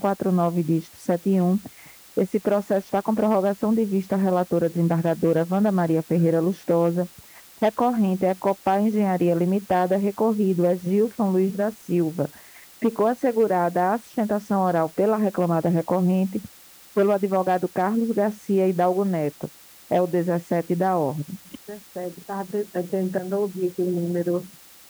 49, dígito 71. Esse processo está com prorrogação de vista a relatora desembargadora Wanda Maria Ferreira Lustosa, recorrente é Ecopar Engenharia Limitada, recorrido é Gilson Luiz da Silva. Ficou assegurada a sustentação oral pela reclamada recorrente pelo advogado Carlos Garcia Hidalgo Neto. É o 17 da ordem. 17, estava tentando ouvir aquele número.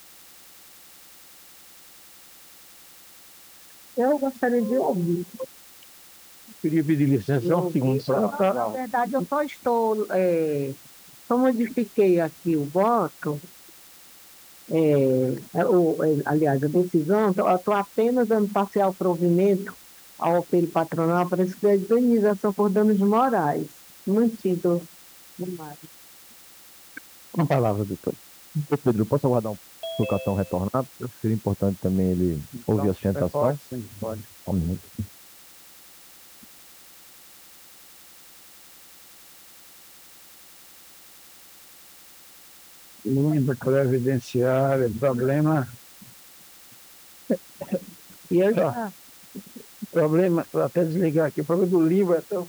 Eu gostaria de ouvir. Queria pedir licença só um segundo. Na verdade, eu só estou. Só modifiquei aqui o voto, aliás, a decisão, eu estou apenas dando parcial provimento ao apelo patronal para excluir a indenização por danos morais, mantido no mar. Com a palavra, doutor. Doutor Pedro, posso aguardar o cartão retornar? Eu acho que seria importante também ele ouvir a sustentação. Sim, pode. Um minuto. Limpa previdenciária, problema. E eu já. Problema, vou até desligar aqui, problema do livro. Então...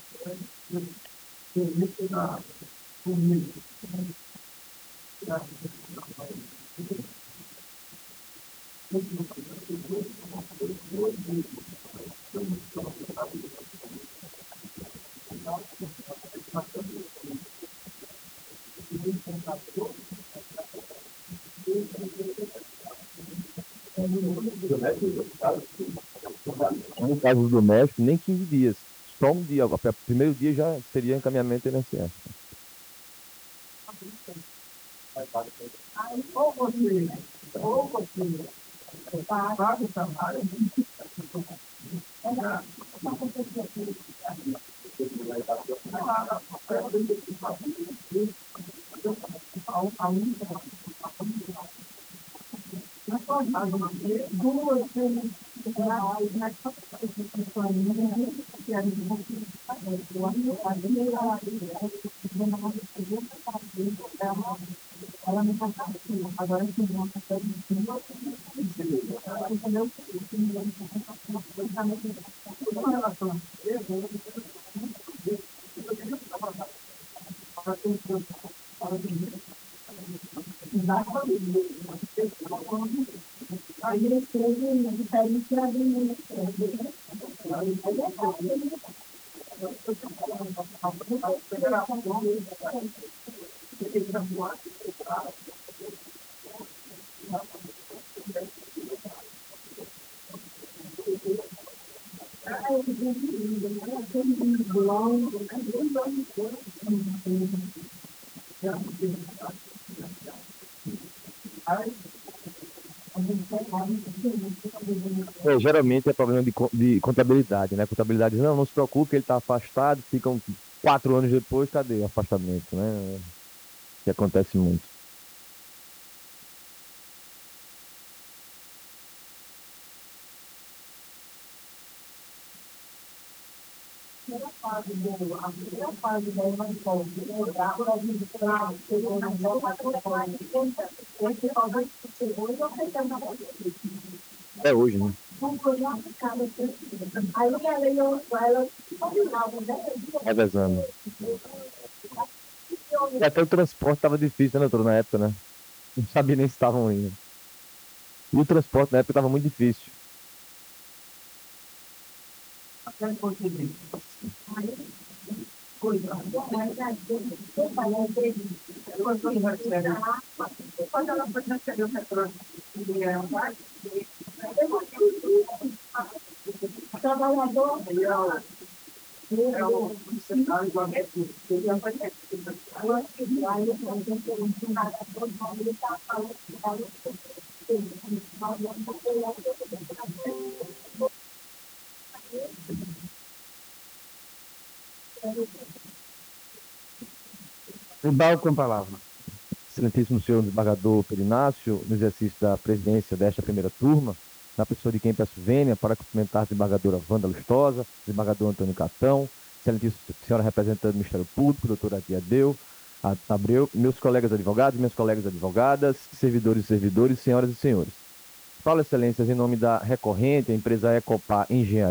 No caso do doméstico, nem 15 dias. Só um dia. O primeiro dia já seria encaminhamento INSS. Geralmente é problema de contabilidade, né? Contabilidade diz, não se preocupe, ele está afastado, ficam 4 anos depois, cadê o afastamento, né? Que acontece muito. É hoje, né? Revezando. E até o transporte estava difícil, né, doutor, na época, né? Não sabia nem se estavam indo. E o transporte na época estava muito difícil. Hidalgo com a palavra. Excelentíssimo senhor desembargador Pedro Inácio, no exercício da presidência desta primeira turma, na pessoa de quem peço vênia para cumprimentar a desembargadora Wanda Lustosa, desembargador Antônio Catão, excelentíssima senhora representante do Ministério Público, doutora Diadeu, Abreu, meus colegas advogados, minhas colegas advogadas, servidores e servidores, senhoras e senhores. Falo, excelências, em nome da recorrente, a empresa Ecopar Engenharia,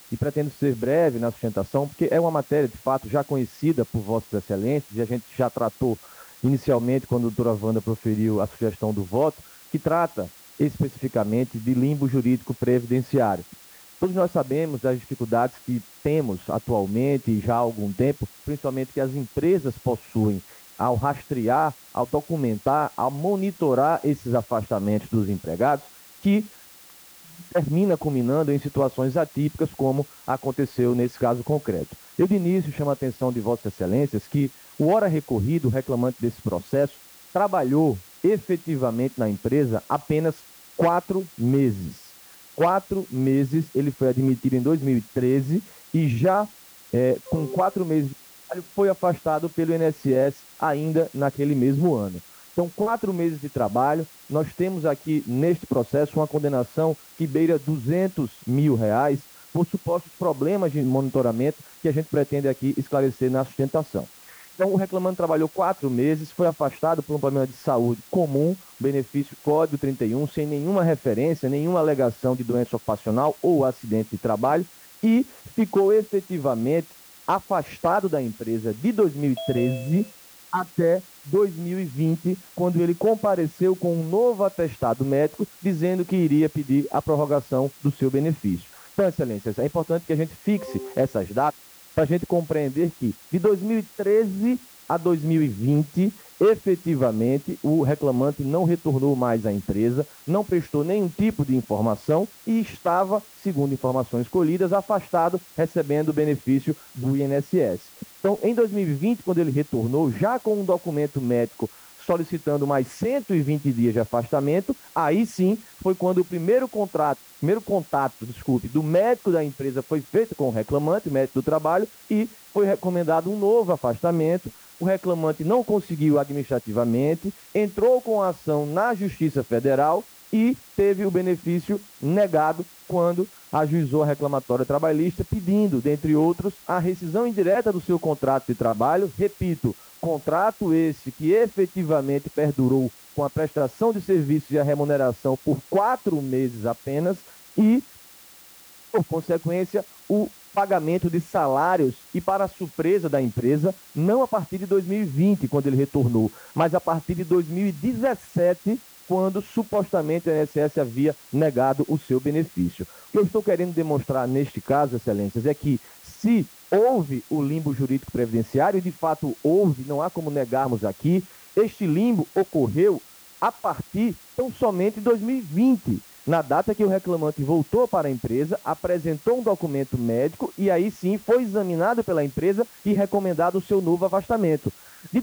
e pretendo ser breve na sustentação, porque é uma matéria, de fato, já conhecida por Vossas Excelências, e a gente já tratou inicialmente, quando a doutora Wanda proferiu a sugestão do voto, que trata especificamente de limbo jurídico previdenciário. Todos nós sabemos das dificuldades que temos atualmente e já há algum tempo, principalmente que as empresas possuem ao rastrear, ao documentar, ao monitorar esses afastamentos dos empregados, que termina culminando em situações atípicas, como aconteceu nesse caso concreto. Eu, de início, chamo a atenção de Vossas Excelências que o ora recorrido, o reclamante desse processo, trabalhou efetivamente na empresa apenas 4 meses. 4 meses, ele foi admitido em 2013 e já com 4 meses de trabalho foi afastado pelo INSS ainda naquele mesmo ano. Então, 4 meses de trabalho, nós temos aqui neste processo uma condenação que beira R$ 200.000 por supostos problemas de monitoramento que a gente pretende aqui esclarecer na sustentação. Então, o reclamante trabalhou 4 meses, foi afastado por um problema de saúde comum, benefício Código 31, sem nenhuma referência, nenhuma alegação de doença ocupacional ou acidente de trabalho, e ficou efetivamente afastado da empresa de 2013 até 2020, quando ele compareceu com um novo atestado médico, dizendo que iria pedir a prorrogação do seu benefício. Então, Excelências, é importante que a gente fixe essas datas para a gente compreender que de 2013 a 2020, efetivamente, o reclamante não retornou mais à empresa, não prestou nenhum tipo de informação e estava, segundo informações colhidas, afastado, recebendo o benefício do INSS. Então, em 2020, quando ele retornou, já com um documento médico solicitando mais 120 dias de afastamento, aí sim foi quando o primeiro contato, do médico da empresa foi feito com o reclamante, o médico do trabalho, e foi recomendado um novo afastamento. O reclamante não conseguiu administrativamente, entrou com a ação na Justiça Federal e teve o benefício negado quando ajuizou a reclamatória trabalhista, pedindo, dentre outros, a rescisão indireta do seu contrato de trabalho. Repito, contrato esse que efetivamente perdurou com a prestação de serviços e a remuneração por 4 meses apenas e, por consequência, o pagamento de salários e, para a surpresa da empresa, não a partir de 2020, quando ele retornou, mas a partir de 2017, quando supostamente o INSS havia negado o seu benefício. O que eu estou querendo demonstrar neste caso, Excelências, é que se houve o limbo jurídico previdenciário, e de fato houve, não há como negarmos aqui, este limbo ocorreu a partir tão somente de 2020, na data que o reclamante voltou para a empresa, apresentou um documento médico e aí sim foi examinado pela empresa e recomendado o seu novo afastamento. De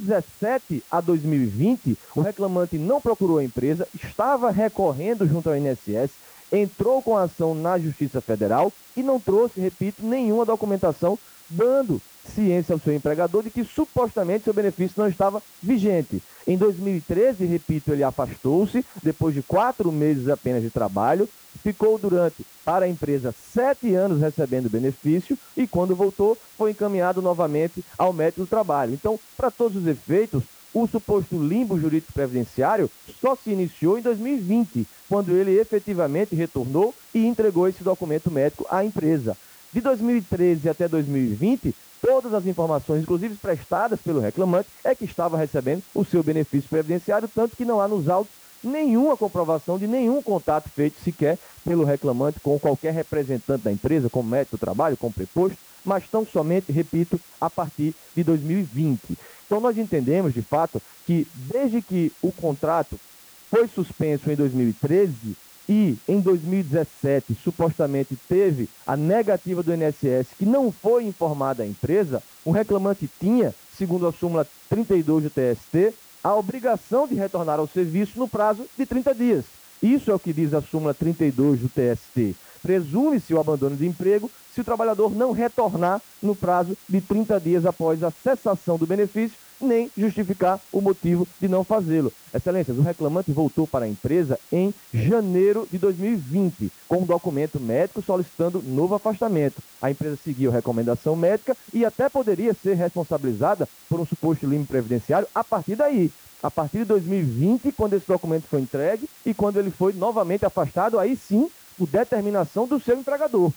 2017 a 2020, o reclamante não procurou a empresa, estava recorrendo junto ao INSS, entrou com a ação na Justiça Federal e não trouxe, repito, nenhuma documentação dando ciência ao seu empregador de que supostamente seu benefício não estava vigente. Em 2013, repito, ele afastou-se, depois de 4 meses apenas de trabalho, ficou para a empresa 7 anos recebendo benefício e, quando voltou, foi encaminhado novamente ao médico do trabalho. Então, para todos os efeitos, o suposto limbo jurídico previdenciário só se iniciou em 2020, quando ele efetivamente retornou e entregou esse documento médico à empresa. De 2013 até 2020, todas as informações, inclusive prestadas pelo reclamante, é que estava recebendo o seu benefício previdenciário, tanto que não há nos autos nenhuma comprovação de nenhum contato feito sequer pelo reclamante com qualquer representante da empresa, como médico do trabalho, como preposto, mas tão somente, repito, a partir de 2020. Então, nós entendemos, de fato, que desde que o contrato foi suspenso em 2013 e em 2017 supostamente teve a negativa do INSS que não foi informada à empresa, o reclamante tinha, segundo a súmula 32 do TST, a obrigação de retornar ao serviço no prazo de 30 dias. Isso é o que diz a súmula 32 do TST. Presume-se o abandono de emprego se o trabalhador não retornar no prazo de 30 dias após a cessação do benefício, nem justificar o motivo de não fazê-lo. Excelências, o reclamante voltou para a empresa em janeiro de 2020, com um documento médico solicitando novo afastamento. A empresa seguiu a recomendação médica e até poderia ser responsabilizada por um suposto limbo previdenciário a partir daí. A partir de 2020, quando esse documento foi entregue e quando ele foi novamente afastado, aí sim, por determinação do seu empregador.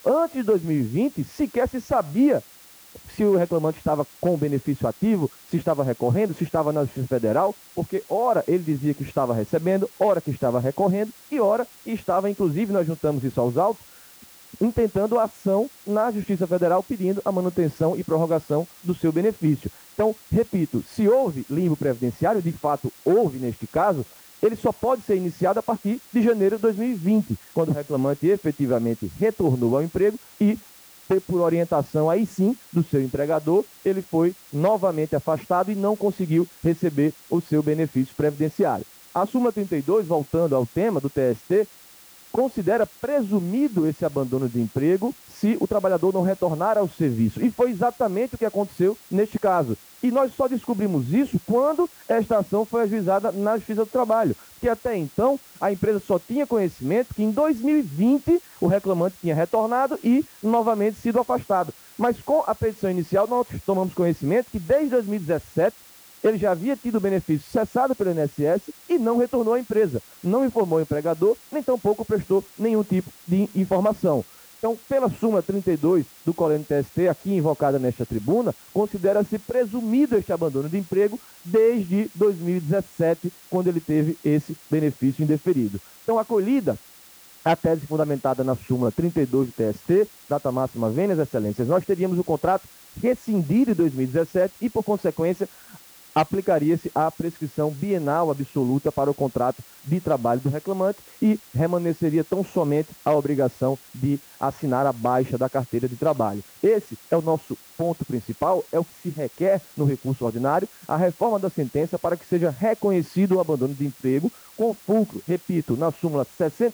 antes de 2020, sequer se sabia se o reclamante estava com o benefício ativo, se estava recorrendo, se estava na Justiça Federal, porque ora ele dizia que estava recebendo, ora que estava recorrendo, e ora que estava, inclusive, nós juntamos isso aos autos, intentando ação na Justiça Federal pedindo a manutenção e prorrogação do seu benefício. Então, repito, se houve limbo previdenciário, de fato houve neste caso, ele só pode ser iniciado a partir de janeiro de 2020, quando o reclamante efetivamente retornou ao emprego e, por orientação aí sim do seu empregador, ele foi novamente afastado e não conseguiu receber o seu benefício previdenciário. A súmula 32, voltando ao tema do TST, considera presumido esse abandono de emprego se o trabalhador não retornar ao serviço. E foi exatamente o que aconteceu neste caso. E nós só descobrimos isso quando esta ação foi ajuizada na Justiça do Trabalho, porque até então a empresa só tinha conhecimento que em 2020 o reclamante tinha retornado e novamente sido afastado. Mas com a petição inicial nós tomamos conhecimento que desde 2017 ele já havia tido o benefício cessado pelo INSS e não retornou à empresa. Não informou o empregador, nem tampouco prestou nenhum tipo de informação. Então, pela súmula 32 do Colégio TST, aqui invocada nesta tribuna, considera-se presumido este abandono de emprego desde 2017, quando ele teve esse benefício indeferido. Então, acolhida a tese fundamentada na súmula 32 do TST, data máxima vênias, excelências, nós teríamos o contrato rescindido em 2017 e, por consequência, aplicaria-se a prescrição bienal absoluta para o contrato de trabalho do reclamante e remanesceria tão somente a obrigação de assinar a baixa da carteira de trabalho. Esse é o nosso ponto principal, é o que se requer no recurso ordinário, a reforma da sentença para que seja reconhecido o abandono de emprego com fulcro, repito, na súmula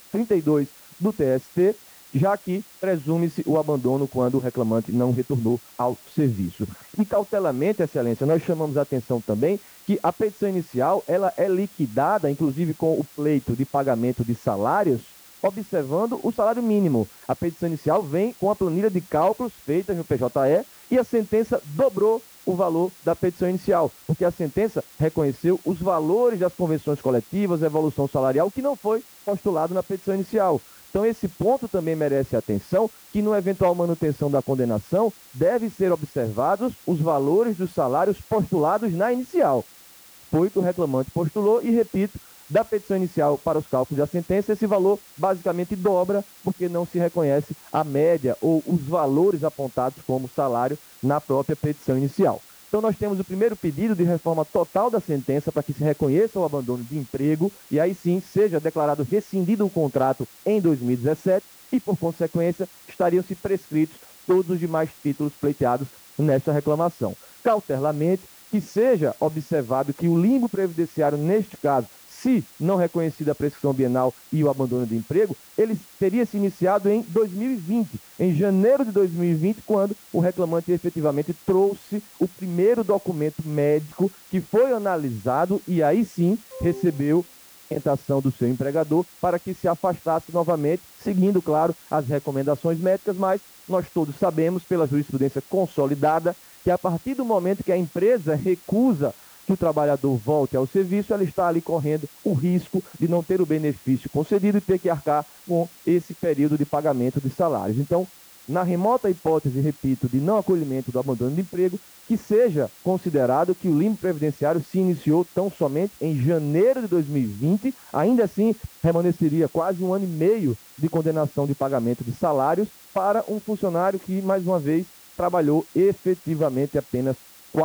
632 do TST, já que presume-se o abandono quando o reclamante não retornou ao serviço. E cautelamente, excelência, nós chamamos a atenção também que a petição inicial ela é liquidada, inclusive com o pleito de pagamento de salários, observando o salário mínimo. A petição inicial vem com a planilha de cálculos feita no PJE e a sentença dobrou o valor da petição inicial, porque a sentença reconheceu os valores das convenções coletivas, a evolução salarial, que não foi postulado na petição inicial. Então, esse ponto também merece atenção, que no eventual manutenção da condenação, deve ser observados os valores dos salários postulados na inicial. Foi o que o reclamante postulou e, repito, da petição inicial para os cálculos da sentença, esse valor basicamente dobra, porque não se reconhece a média ou os valores apontados como salário na própria petição inicial. Então, nós temos o primeiro pedido de reforma total da sentença para que se reconheça o abandono de emprego e aí sim seja declarado rescindido o contrato em 2017 e, por consequência, estariam-se prescritos todos os demais títulos pleiteados nesta reclamação. Cautelamente, que seja observado que o limbo previdenciário, neste caso, se não reconhecida a prescrição bienal e o abandono de emprego, ele teria se iniciado em 2020, em janeiro de 2020, quando o reclamante efetivamente trouxe o primeiro documento médico que foi analisado e aí sim recebeu orientação do seu empregador para que se afastasse novamente, seguindo, claro, as recomendações médicas, mas nós todos sabemos, pela jurisprudência consolidada, que a partir do momento que a empresa recusa que o trabalhador volte ao serviço, ela está ali correndo o risco de não ter o benefício concedido e ter que arcar com esse período de pagamento de salários. Então, na remota hipótese, repito, de não acolhimento do abandono de emprego, que seja considerado que o limbo previdenciário se iniciou tão somente em janeiro de 2020, ainda assim remanesceria quase 1 ano e meio de condenação de pagamento de salários para um funcionário que, mais uma vez, trabalhou efetivamente apenas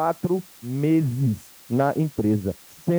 4 meses na empresa,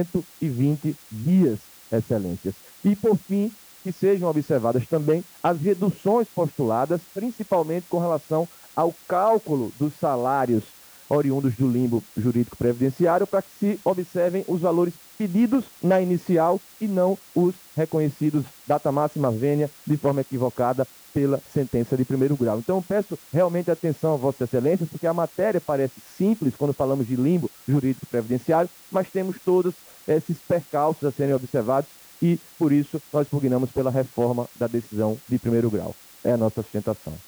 120 dias, excelências. E, por fim, que sejam observadas também as reduções postuladas, principalmente com relação ao cálculo dos salários oriundos do limbo jurídico previdenciário, para que se observem os valores pedidos na inicial e não os reconhecidos data máxima vênia de forma equivocada pela sentença de primeiro grau. Então, peço realmente atenção a Vossa Excelência, porque a matéria parece simples quando falamos de limbo jurídico previdenciário, mas temos todos esses percalços a serem observados e, por isso, nós pugnamos pela reforma da decisão de primeiro grau. É a nossa sustentação.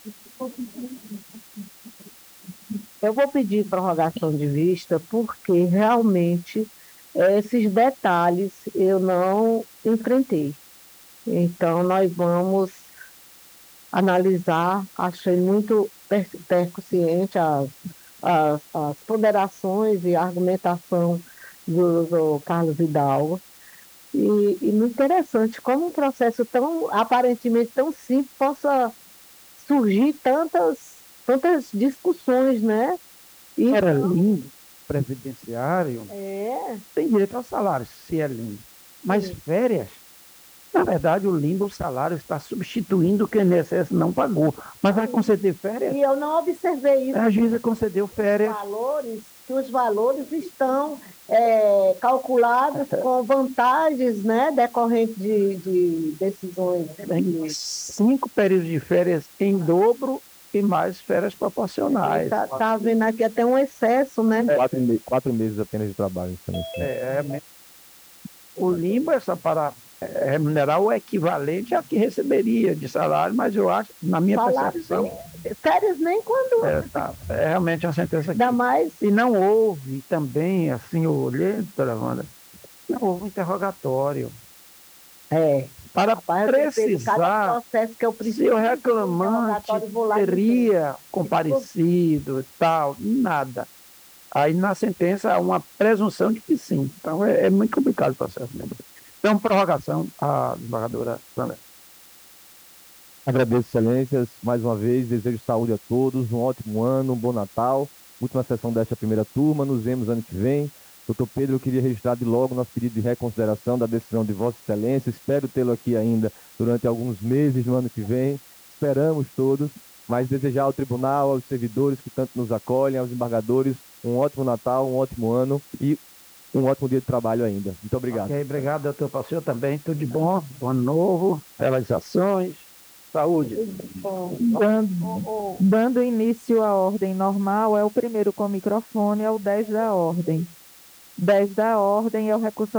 Eu vou pedir prorrogação de vista porque realmente esses detalhes eu não enfrentei. Então, nós vamos analisar, achei muito percussiente as ponderações e a argumentação do Carlos Hidalgo. E muito interessante como um processo tão aparentemente tão simples possa surgir tantas discussões, né? E Era lindo, previdenciário, é, tem direito ao salário, se é lindo. Mas sim. férias, na verdade, o limbo, o salário está substituindo o que o INSS não pagou. Mas vai conceder férias? E eu não observei isso A juíza concedeu férias. que os valores estão calculados com vantagens, né, decorrentes de decisões. Tem 5 períodos de férias em dobro e mais férias proporcionais. Tá havendo aqui até um excesso, né? 4 meses apenas de trabalho. O limbo é só para remunerar o equivalente a que receberia de salário, mas eu acho, na minha Salários percepção, férias nem quando. é realmente uma sentença Ainda aqui. mais. E não houve também, assim, eu olhei, doutora Wanda, não houve um interrogatório para Rapaz, eu tenho feito cada precisar processo que eu se preciso. o reclamante Vou lá teria comparecido e tal, nada. Aí na sentença há uma presunção de que sim. Então é muito complicado o processo mesmo. Então, prorrogação, a desembargadora Sandra. Agradeço, excelências, mais uma vez, desejo saúde a todos, um ótimo ano, um bom Natal, última sessão desta primeira turma, nos vemos ano que vem. Doutor Pedro, eu queria registrar de logo nosso pedido de reconsideração da decisão de Vossa Excelência, espero tê-lo aqui ainda durante alguns meses no ano que vem, esperamos todos, mas desejar ao tribunal, aos servidores que tanto nos acolhem, aos embargadores, um ótimo Natal, um ótimo ano e um ótimo dia de trabalho ainda. Muito obrigado. Ok, obrigado, doutor Pastor, também, tudo de bom, ano novo, realizações, saúde. Dando início à ordem normal, é o primeiro com microfone, é o 10 da ordem. 10 da ordem é o recurso